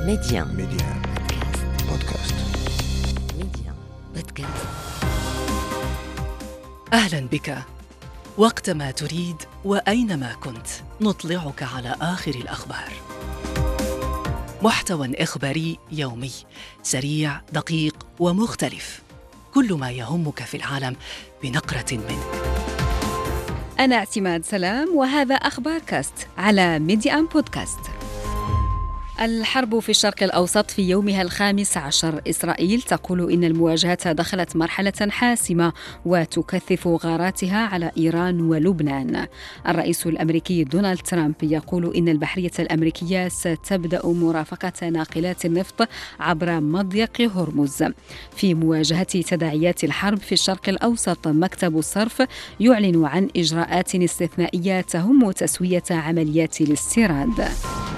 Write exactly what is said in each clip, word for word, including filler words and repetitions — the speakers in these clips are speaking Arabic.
ميديان ميديان بودكاست. ميديان بودكاست. أهلا بك. وقتما تريد وأينما كنت نطلعك على آخر الأخبار. محتوى إخباري يومي سريع دقيق ومختلف، كل ما يهمك في العالم بنقرة منه. أنا اعتماد سلام وهذا أخبار كاست على ميديان بودكاست. الحرب في الشرق الأوسط في يومها الخامس عشر. إسرائيل تقول إن المواجهة دخلت مرحلة حاسمة وتكثف غاراتها على إيران ولبنان. الرئيس الأمريكي دونالد ترامب يقول إن البحرية الأمريكية ستبدأ مرافقة ناقلات النفط عبر مضيق هرمز. في مواجهة تداعيات الحرب في الشرق الأوسط، مكتب الصرف يعلن عن إجراءات استثنائية تهم تسوية عمليات الاستيراد.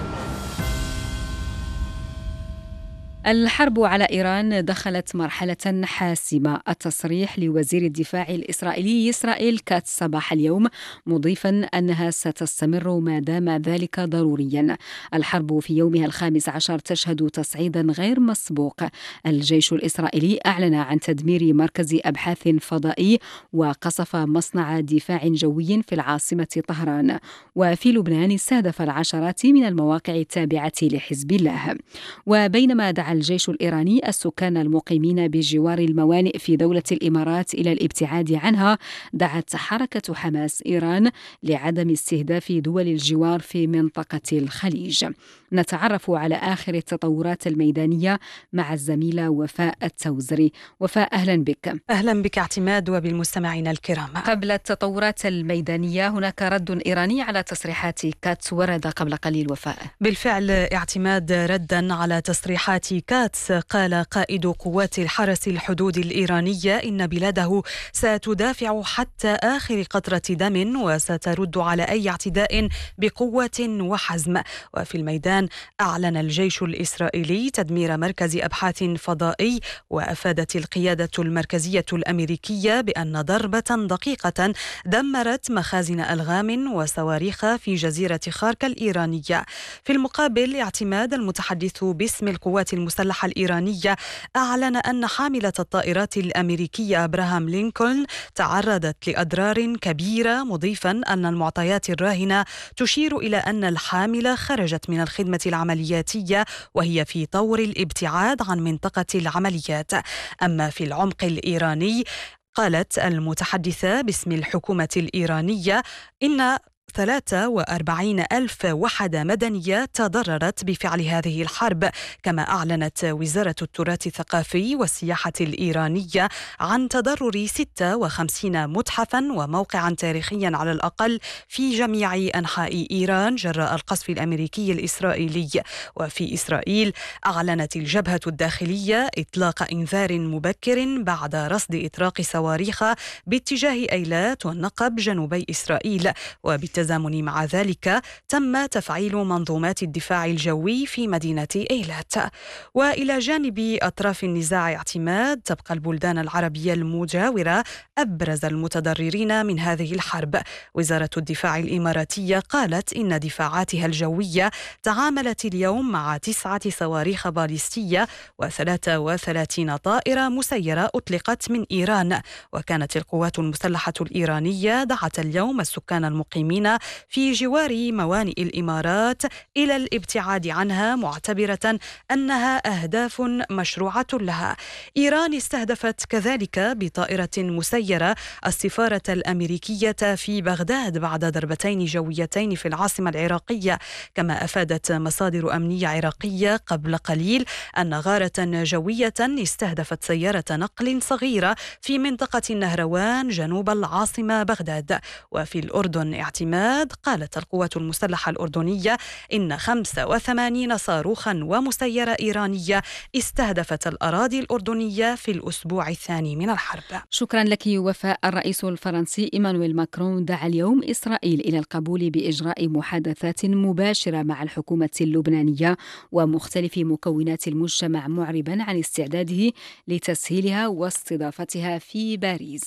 الحرب على إيران دخلت مرحلة حاسمة. التصريح لوزير الدفاع الإسرائيلي إسرائيل كاتس صباح اليوم، مضيفاً أنها ستستمر ما دام ذلك ضرورياً. الحرب في يومها الخامس عشر تشهد تصعيداً غير مسبوق. الجيش الإسرائيلي أعلن عن تدمير مركز أبحاث فضائي وقصف مصنع دفاع جوي في العاصمة طهران. وفي لبنان استهدف العشرات من المواقع التابعة لحزب الله. وبينما دعا الجيش الإيراني السكان المقيمين بجوار الموانئ في دولة الإمارات إلى الابتعاد عنها، دعت حركة حماس إيران لعدم استهداف دول الجوار في منطقة الخليج. نتعرف على آخر التطورات الميدانية مع الزميلة وفاء التوزري. وفاء، أهلا بك. أهلا بك اعتماد وبالمستمعين الكرام. قبل التطورات الميدانية، هناك رد إيراني على تصريحات كاتس ورد قبل قليل. وفاء، بالفعل اعتماد، ردا على تصريحات كاتس، قال قائد قوات الحرس الحدود الإيرانية إن بلاده ستدافع حتى آخر قطرة دم وسترد على أي اعتداء بقوة وحزم. وفي الميدان أعلن الجيش الإسرائيلي تدمير مركز أبحاث فضائي، وأفادت القيادة المركزية الأمريكية بأن ضربة دقيقة دمرت مخازن ألغام وصواريخ في جزيرة خارك الإيرانية. في المقابل، اعتماد المتحدث باسم القوات المسلحة الإيرانية أعلن أن حاملة الطائرات الأمريكية أبراهام لينكولن تعرضت لأضرار كبيرة، مضيفا أن المعطيات الراهنة تشير إلى أن الحاملة خرجت من الخدمة العملياتية وهي في طور الابتعاد عن منطقة العمليات. أما في العمق الإيراني، قالت المتحدثة باسم الحكومة الإيرانية إن ثلاثة وأربعين ألف وحدة مدنية تضررت بفعل هذه الحرب. كما أعلنت وزارة التراث الثقافي والسياحة الإيرانية عن تضرر ستة وخمسين متحفا وموقعا تاريخيا على الأقل في جميع أنحاء إيران جراء القصف الأمريكي الإسرائيلي. وفي إسرائيل أعلنت الجبهة الداخلية إطلاق إنذار مبكر بعد رصد إطراق صواريخ باتجاه أيلات والنقب جنوبي إسرائيل. وبالتالي بالتزامن مع ذلك تم تفعيل منظومات الدفاع الجوي في مدينة إيلات. وإلى جانب أطراف النزاع اعتماد، تبقى البلدان العربية المجاورة أبرز المتضررين من هذه الحرب. وزارة الدفاع الإماراتية قالت إن دفاعاتها الجوية تعاملت اليوم مع تسعة صواريخ باليستية وثلاثة وثلاثين طائرة مسيرة أطلقت من إيران. وكانت القوات المسلحة الإيرانية دعت اليوم السكان المقيمين في جوار موانئ الإمارات إلى الابتعاد عنها، معتبرة أنها أهداف مشروعة لها. إيران استهدفت كذلك بطائرة مسيرة السفارة الأمريكية في بغداد بعد ضربتين جويتين في العاصمة العراقية. كما أفادت مصادر أمنية عراقية قبل قليل أن غارة جوية استهدفت سيارة نقل صغيرة في منطقة النهروان جنوب العاصمة بغداد. وفي الأردن اعتماد، قالت القوات المسلحة الأردنية إن خمسة وثمانين صاروخا ومسيرة إيرانية استهدفت الأراضي الأردنية في الأسبوع الثاني من الحرب. شكرا لك وفاء. الرئيس الفرنسي إيمانويل ماكرون دعا اليوم إسرائيل إلى القبول بإجراء محادثات مباشرة مع الحكومة اللبنانية ومختلف مكونات المجتمع، معربا عن استعداده لتسهيلها واستضافتها في باريس.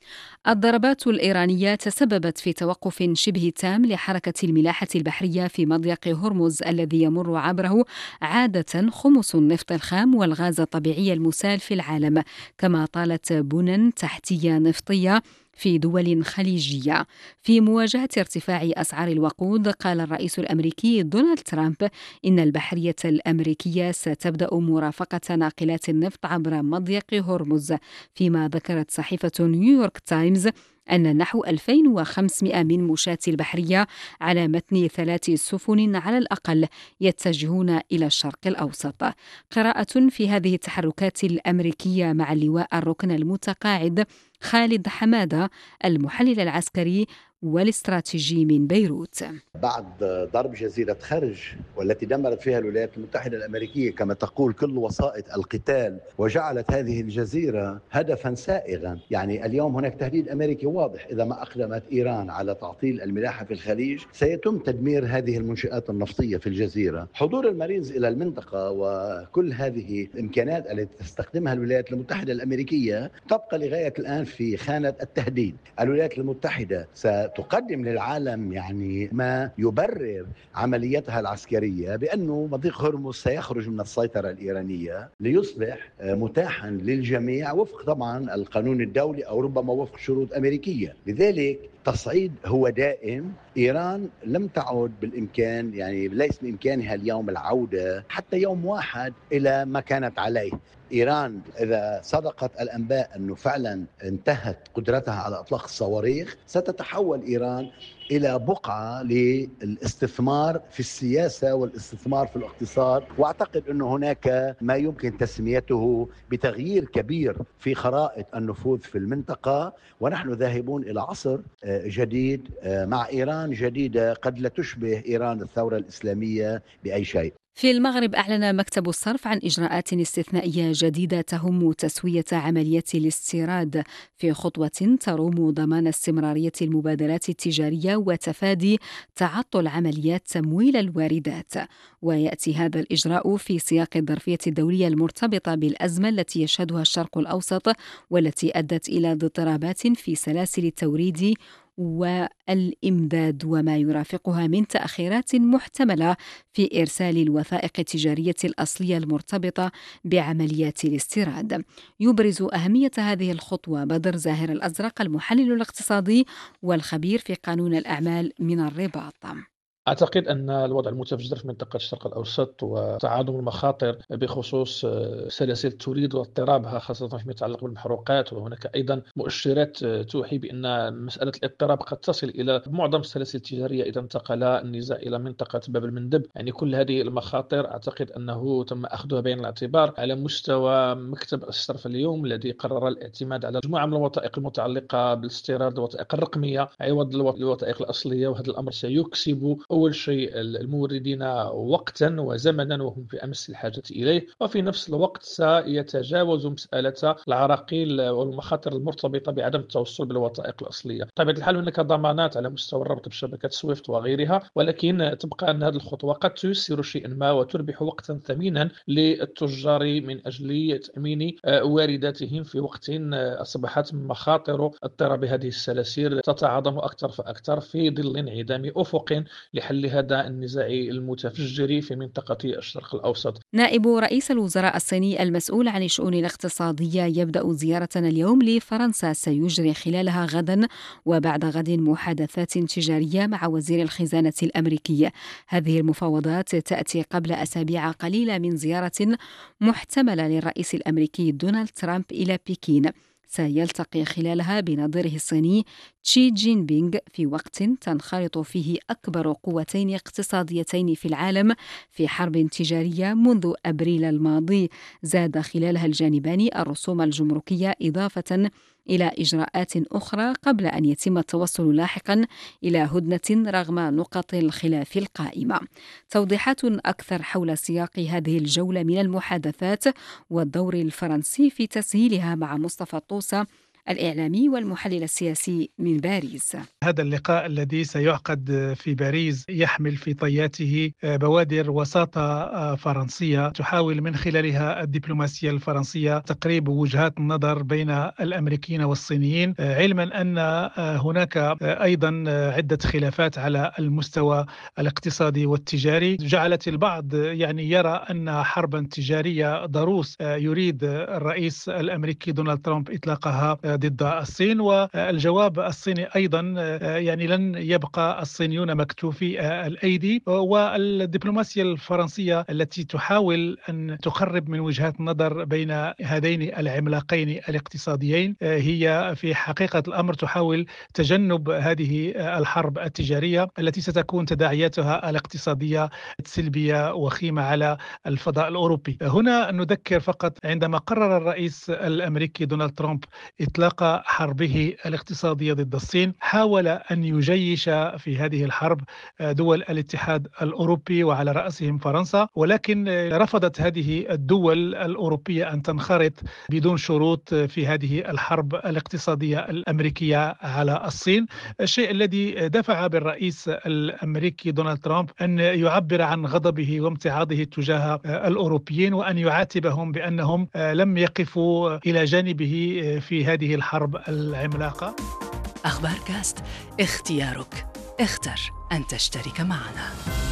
الضربات الإيرانية تسببت في توقف شبه تام لحركة الملاحة البحرية في مضيق هرمز الذي يمر عبره عادة خمس النفط الخام والغاز الطبيعي المسال في العالم، كما طالت بنى تحتية نفطية في دول خليجية. في مواجهة ارتفاع أسعار الوقود، قال الرئيس الأمريكي دونالد ترامب إن البحرية الأمريكية ستبدأ مرافقة ناقلات النفط عبر مضيق هرمز، فيما ذكرت صحيفة نيويورك تايمز أن نحو ألفين وخمسمائة من مشاة البحرية على متن ثلاث سفن على الأقل يتجهون إلى الشرق الأوسط. قراءة في هذه التحركات الأمريكية مع اللواء الركن المتقاعد خالد حمادة المحلل العسكري والاستراتيجي من بيروت. بعد ضرب جزيرة خرج والتي دمرت فيها الولايات المتحدة الأمريكية كما تقول كل وسائط القتال، وجعلت هذه الجزيرة هدفا سائغا، يعني اليوم هناك تهديد أمريكي واضح. إذا ما أقدمت إيران على تعطيل الملاحة في الخليج سيتم تدمير هذه المنشآت النفطية في الجزيرة. حضور المارينز إلى المنطقة وكل هذه الإمكانات التي تستخدمها الولايات المتحدة الأمريكية تبقى لغاية الآن في خانة التهديد. الولايات المتحدة ستقدم للعالم يعني ما يبرر عمليتها العسكرية بأنه مضيق هرمز سيخرج من السيطرة الإيرانية ليصبح متاحا للجميع وفق طبعا القانون الدولي أو ربما وفق شروط أمريكية. لذلك تصعيد هو دائم. إيران لم تعد بالإمكان، يعني ليس بإمكانها اليوم العودة حتى يوم واحد إلى ما كانت عليه. إيران إذا صدقت الأنباء أنه فعلا انتهت قدرتها على إطلاق الصواريخ ستتحول إيران إلى بقعة للاستثمار في السياسة والاستثمار في الاقتصاد، وأعتقد أنه هناك ما يمكن تسميته بتغيير كبير في خرائط النفوذ في المنطقة، ونحن ذاهبون إلى عصر جديد مع إيران جديدة قد لا تشبه إيران الثورة الإسلامية بأي شيء. في المغرب أعلن مكتب الصرف عن إجراءات استثنائية جديدة تهم تسوية عملية الاستيراد في خطوة تروم ضمان استمرارية المبادلات التجارية وتفادي تعطل عمليات تمويل الواردات. ويأتي هذا الإجراء في سياق الظرفية الدولية المرتبطة بالأزمة التي يشهدها الشرق الأوسط والتي أدت إلى اضطرابات في سلاسل التوريد والإمداد وما يرافقها من تأخيرات محتملة في إرسال الوثائق التجارية الأصلية المرتبطة بعمليات الاستيراد. يبرز أهمية هذه الخطوة بدر زاهر الأزرق المحلل الاقتصادي والخبير في قانون الأعمال من الرباط. أعتقد أن الوضع المتفجر في منطقة الشرق الأوسط وتعاظم المخاطر بخصوص سلاسل التوريد واضطرابها خاصة فيما يتعلق بالمحروقات، وهناك أيضا مؤشرات توحي بأن مسألة الاضطراب قد تصل إلى معظم السلاسل التجارية إذا انتقل النزاع إلى منطقة باب المندب. يعني كل هذه المخاطر أعتقد أنه تم أخذها بعين الاعتبار على مستوى مكتب الصرف اليوم الذي قرر الاعتماد على مجموعة من الوثائق المتعلقة بالاستيراد، الوثائق الرقمية عوض الوثائق الأصلية، وهذا الأمر سيكسب أول شيء الموردين وقتا وزمنا وهم في أمس الحاجة إليه، وفي نفس الوقت سيتجاوز مسألة العراقيل والمخاطر المرتبطة بعدم التوصل بالوثائق الأصلية. طبعا الحال هناك ضمانات على مستوى الربط بشبكة سويفت وغيرها، ولكن تبقى أن هذه الخطوة قد تيسر شيئا ما وتربح وقتا ثمينا للتجار من أجل تأمين وارداتهم في وقت أصبحت مخاطر اضطراب هذه السلاسل تتعاظم أكثر فأكثر في ظل انعدام أفق لحل هذا النزاع المتفجر في منطقة الشرق الأوسط. نائب رئيس الوزراء الصيني المسؤول عن الشؤون الاقتصادية يبدأ زيارة اليوم لفرنسا سيجري خلالها غدا وبعد غد محادثات تجارية مع وزير الخزانة الأمريكي. هذه المفاوضات تأتي قبل أسابيع قليلة من زيارة محتملة للرئيس الأمريكي دونالد ترامب إلى بكين سيلتقي خلالها بنظيره الصيني تشي جين بينغ في وقت تنخرط فيه أكبر قوتين اقتصاديتين في العالم في حرب تجارية منذ أبريل الماضي. زاد خلالها الجانبان الرسوم الجمركية إضافة إلى إجراءات أخرى قبل أن يتم التوصل لاحقا إلى هدنة رغم نقط الخلاف القائمة. توضيحات أكثر حول سياق هذه الجولة من المحادثات والدور الفرنسي في تسهيلها مع مصطفى طوسة الإعلامي والمحلل السياسي من باريس. هذا اللقاء الذي سيعقد في باريس يحمل في طياته بوادر وساطة فرنسية تحاول من خلالها الدبلوماسية الفرنسية تقريب وجهات النظر بين الأمريكيين والصينيين، علما أن هناك أيضا عدة خلافات على المستوى الاقتصادي والتجاري جعلت البعض يعني يرى أن حربا تجارية ضروس يريد الرئيس الأمريكي دونالد ترامب إطلاقها ضد الصين. والجواب الصيني أيضا يعني لن يبقى الصينيون مكتوفي الأيدي، والدبلوماسية الفرنسية التي تحاول أن تقرب من وجهات النظر بين هذين العملاقين الاقتصاديين هي في حقيقة الأمر تحاول تجنب هذه الحرب التجارية التي ستكون تداعياتها الاقتصادية سلبية وخيمة على الفضاء الأوروبي. هنا نذكر فقط عندما قرر الرئيس الأمريكي دونالد ترامب إطلاق حربه الاقتصادية ضد الصين حاول أن يجيش في هذه الحرب دول الاتحاد الأوروبي وعلى رأسهم فرنسا، ولكن رفضت هذه الدول الأوروبية أن تنخرط بدون شروط في هذه الحرب الاقتصادية الأمريكية على الصين، الشيء الذي دفع بالرئيس الأمريكي دونالد ترامب أن يعبر عن غضبه وامتعاضه تجاه الأوروبيين وأن يعاتبهم بأنهم لم يقفوا إلى جانبه في هذه الحرب العملاقة. أخبار كاست، اختيارك، اختر أن تشترك معنا.